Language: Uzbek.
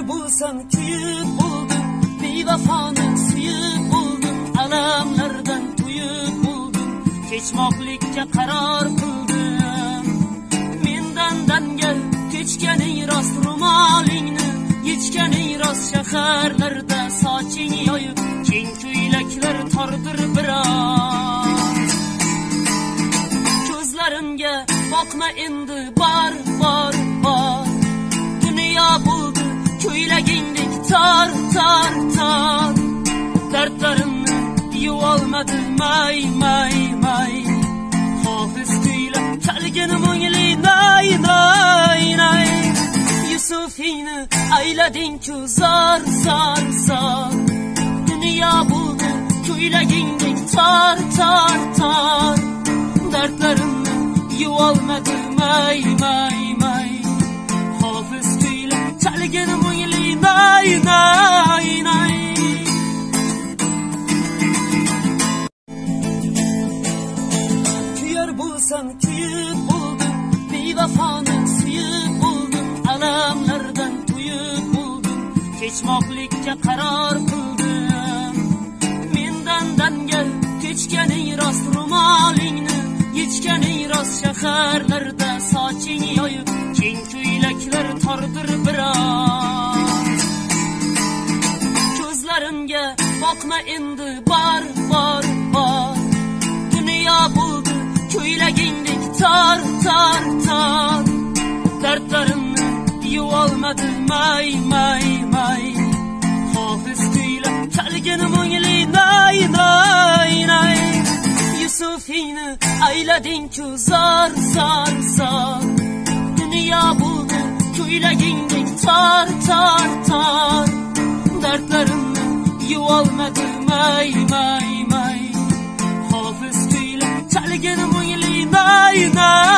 bulsan kuyib buldum, bevafoni suyib buldum, alamlardan tuyib buldum, kechmoqlikka qaror qildim. Mendan gel kechganing rost ro'molingni, yechganing rost shaharlarda soching yoyib, keng ko'ylaklar tordir biroz. Ko'zlarimga boqma endi bor dunyo bo'ldi ko'ylagingdek tor dardlarimni yuvolmadi may hofiz kuyla chalgin mo'ngli nay Yusufingni aylading-ku zor dunyo bo'ldi ko'ylagingdek tor dardlarimni yuvolmadi may hofiz kuyla chalgin mo'ngli nay kuyar bo'lsam kuyib buldum, bevafoni suyib buldum, alamlardan tuyib buldum, kechmoqlikka qaror qildim. Mendan gel kechganing rost ro'molingni, yechganing rost shaharlarda soching yoyib, keng ko'ylaklar tordir biroz. Ko'zlarimga boqma endi bor dunyo bo'ldi ko'ylagingdek tor dardlarimni yuvolmadi may hofiz kuyla chalgin mo'ngli nay Yusufingni aylading-ku zor dunyo bo'ldi ko'ylagingdek tor dardlarimni yuvolmadi may hofiz kuyla chalgin mo'ngli nay